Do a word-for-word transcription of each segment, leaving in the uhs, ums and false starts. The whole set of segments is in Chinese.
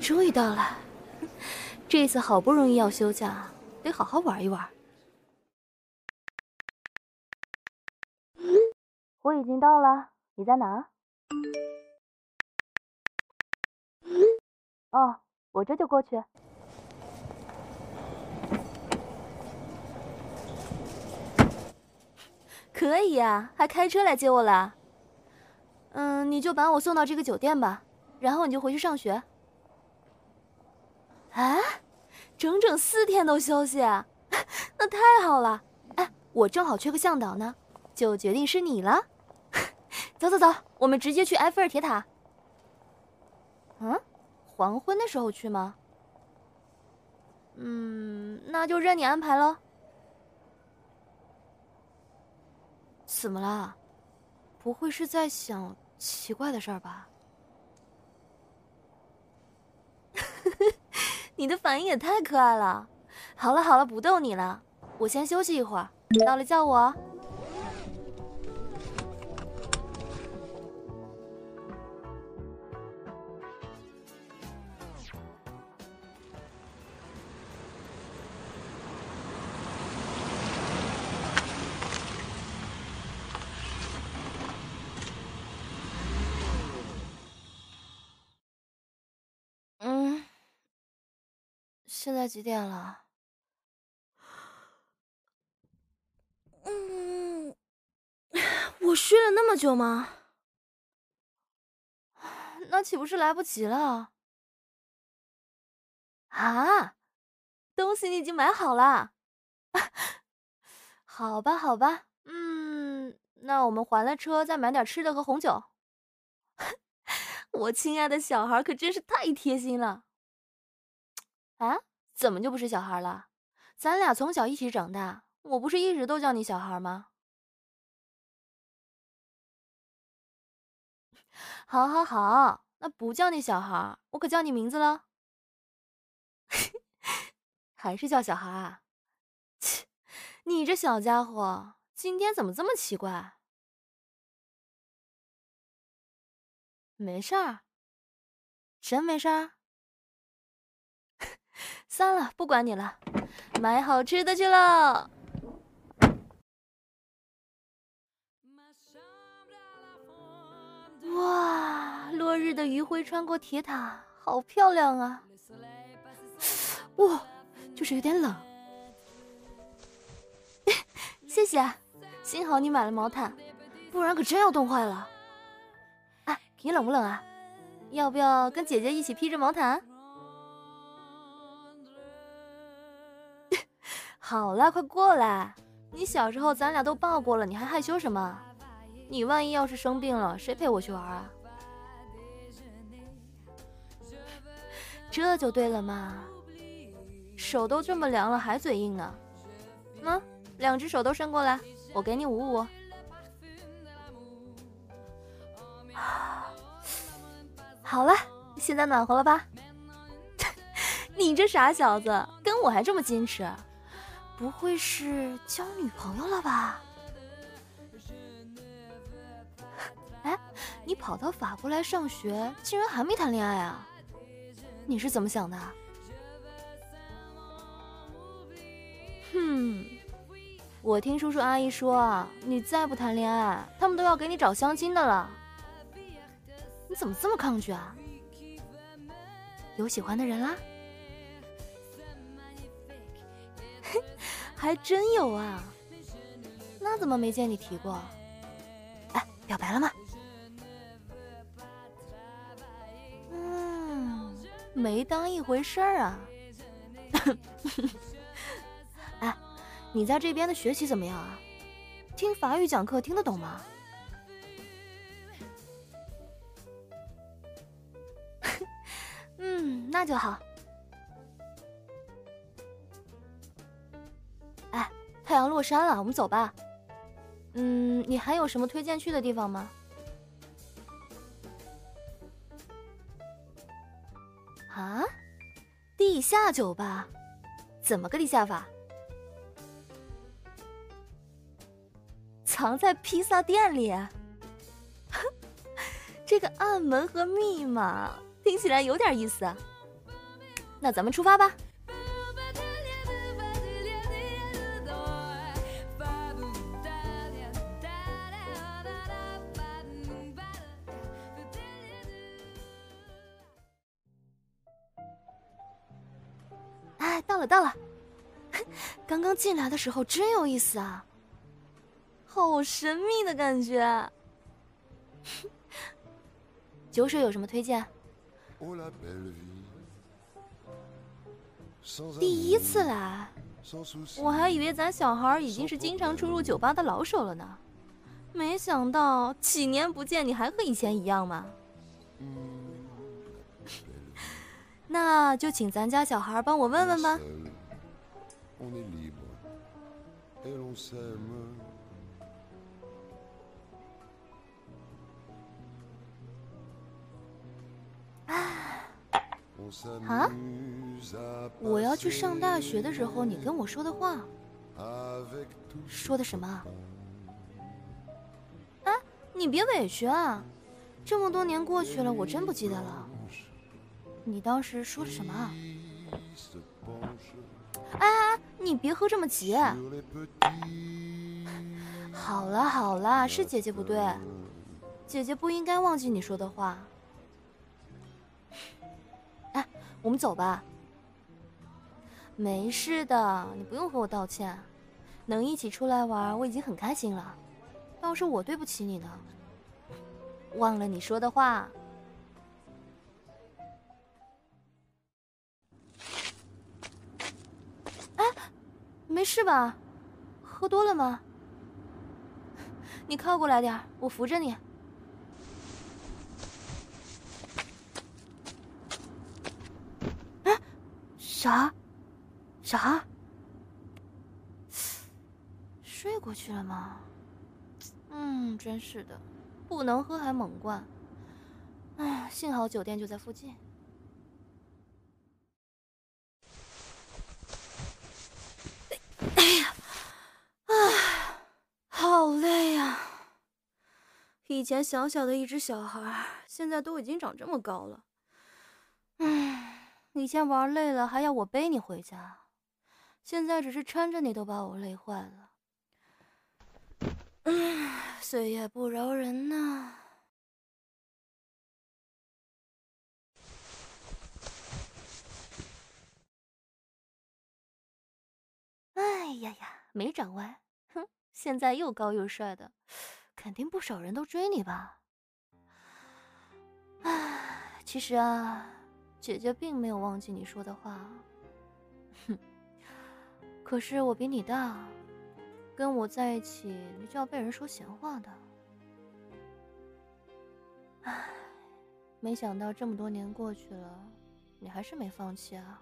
终于到了，这次好不容易要休假，得好好玩一玩。我已经到了，你在哪？哦，我这就过去。可以啊，还开车来接我了。嗯，你就把我送到这个酒店吧，然后你就回去上学。啊，整整四天都休息，那太好了。哎，我正好缺个向导呢，就决定是你了。走走走，我们直接去埃菲尔铁塔。嗯，黄昏的时候去吗？嗯，那就任你安排喽。怎么了？不会是在想奇怪的事儿吧？你的反应也太可爱了。好了好了，不逗你了，我先休息一会儿，到了叫我。嗯，现在几点了？嗯，我睡了那么久吗？那岂不是来不及了？啊，东西你已经买好了？好吧，好吧，嗯，那我们还了车，再买点吃的和红酒。我亲爱的小孩可真是太贴心了。啊，怎么就不是小孩了？咱俩从小一起长大，我不是一直都叫你小孩吗？好，好，好，那不叫你小孩，我可叫你名字了。还是叫小孩啊？切，你这小家伙，今天怎么这么奇怪？没事儿，真没事儿。算了，不管你了，买好吃的去了。哇，落日的余晖穿过铁塔，好漂亮啊！哇，就是有点冷。谢谢，幸好你买了毛毯，不然可真要冻坏了。哎，你冷不冷啊？要不要跟姐姐一起披着毛毯？好了，快过来！你小时候咱俩都抱过了，你还害羞什么？你万一要是生病了，谁陪我去玩啊？这就对了嘛，手都这么凉了，还嘴硬呢。嗯，两只手都伸过来，我给你捂捂。好了，现在暖和了吧？你这傻小子，跟我还这么矜持，不会是交女朋友了吧？哎，你跑到法国来上学，竟然还没谈恋爱啊？你是怎么想的？哼，我听叔叔阿姨说啊，你再不谈恋爱，他们都要给你找相亲的了。你怎么这么抗拒啊？有喜欢的人啦？还真有啊，那怎么没见你提过？哎，表白了吗？嗯，没当一回事儿啊。哎，你在这边的学习怎么样啊？听法语讲课听得懂吗？嗯，那就好。哎，太阳落山了，我们走吧。嗯，你还有什么推荐去的地方吗？啊？地下酒吧？怎么个地下法？藏在披萨店里？这个暗门和密码听起来有点意思啊。 那咱们出发吧。哎，到了到了，刚刚进来的时候真有意思啊，好神秘的感觉。酒水有什么推荐？第一次来，我还以为咱小孩已经是经常出入酒吧的老手了呢，没想到几年不见你还和以前一样嘛。那就请咱家小孩帮我问问吧。啊！我要去上大学的时候，你跟我说的话，说的什么？啊，你别委屈啊，这么多年过去了，我真不记得了。你当时说了什么？哎哎，你别喝这么急。好了好了，是姐姐不对，姐姐不应该忘记你说的话。哎，我们走吧。没事的，你不用和我道歉，能一起出来玩，我已经很开心了。倒是我对不起你呢，忘了你说的话。哎，没事吧？喝多了吗？你靠过来点，我扶着你。哎，啥？啥？睡过去了吗？嗯，真是的，不能喝还猛灌。哎，幸好酒店就在附近。哎呀，唉，好累呀！以前小小的一只小孩，现在都已经长这么高了。嗯，以前玩累了还要我背你回家，现在只是搀着你都把我累坏了。嗯，岁月不饶人呐。哎呀呀，没长歪，哼，现在又高又帅的，肯定不少人都追你吧？唉，其实啊，姐姐并没有忘记你说的话。哼，可是我比你大，跟我在一起你就要被人说闲话的。唉，没想到这么多年过去了，你还是没放弃啊。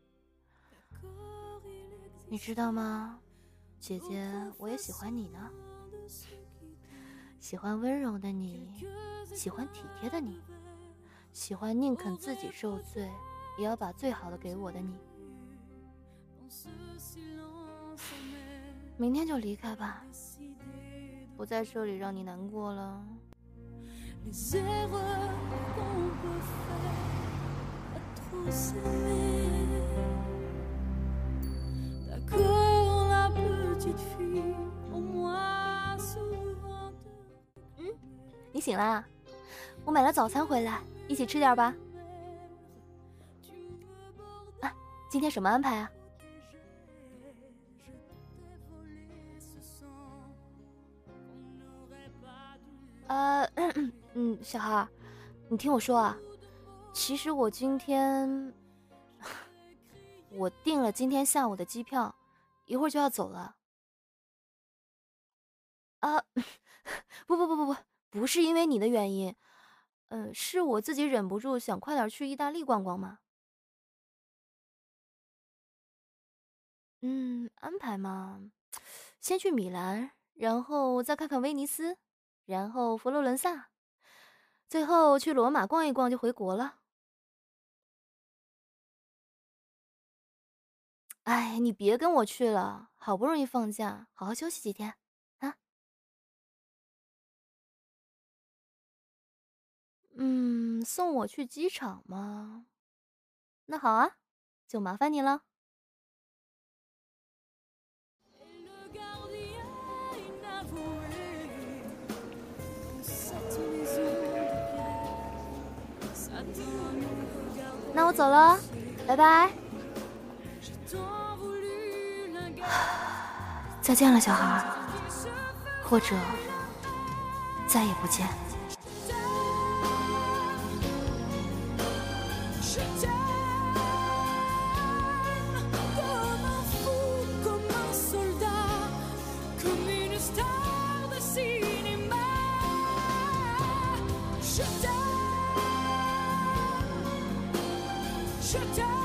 你知道吗，姐姐，我也喜欢你呢，喜欢温柔的你，喜欢体贴的你，喜欢宁肯自己受罪，也要把最好的给我的你。明天就离开吧，不在这里让你难过了。嗯，你醒啦？我买了早餐回来，一起吃点吧。啊，今天什么安排啊？呃，嗯，小孩，你听我说啊，其实我今天我订了今天下午的机票，一会儿就要走了。啊，不不不不不，不是因为你的原因，嗯，是我自己忍不住想快点去意大利逛逛嘛。嗯，安排嘛，先去米兰，然后再看看威尼斯，然后佛罗伦萨，最后去罗马逛一逛就回国了。哎，你别跟我去了，好不容易放假，好好休息几天啊。嗯，送我去机场吗？那好啊。 就麻烦你了。那我走了，拜拜。再见了，小孩，或者再也不见。 Je t'aime